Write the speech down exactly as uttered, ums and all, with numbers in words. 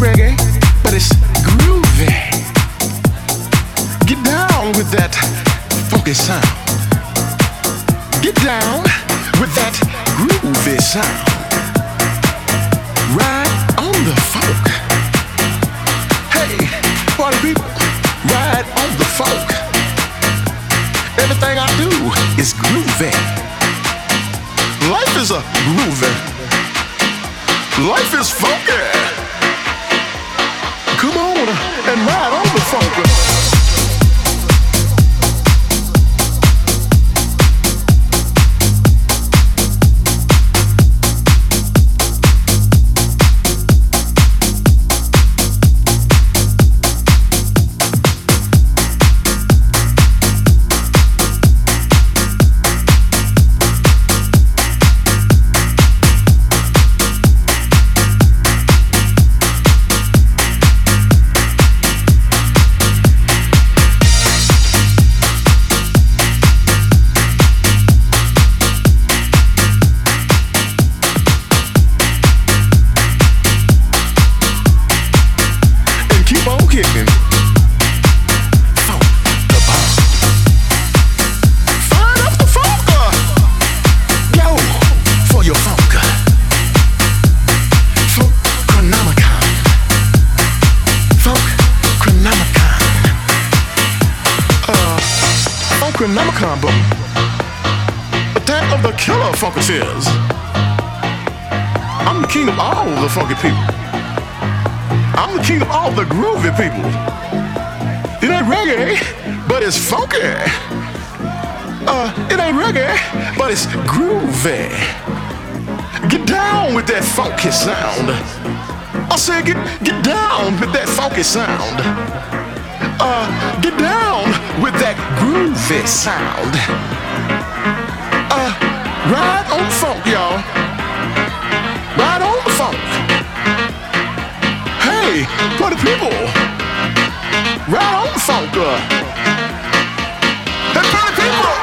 reggae, but it's groovy. Get down with that funky sound. Get down with that groovy sound. Ride on the funk. Hey, party people, ride on the funk. Everything I do is groovy. Life is a groovy. Life is funky. Come on and ride on the funk. Chronomicon book. Attack of the Killer Funkers. I'm the king of all the funky people. I'm the king of all the groovy people. It ain't reggae, but it's funky. Uh, it ain't reggae, but it's groovy. Get down with that funky sound. I said get, get down with that funky sound. Uh, get down with that groovy sound. Uh, ride on the funk, y'all. Ride on the funk. Hey, party people, ride on the funk. Uh. Hey, party people.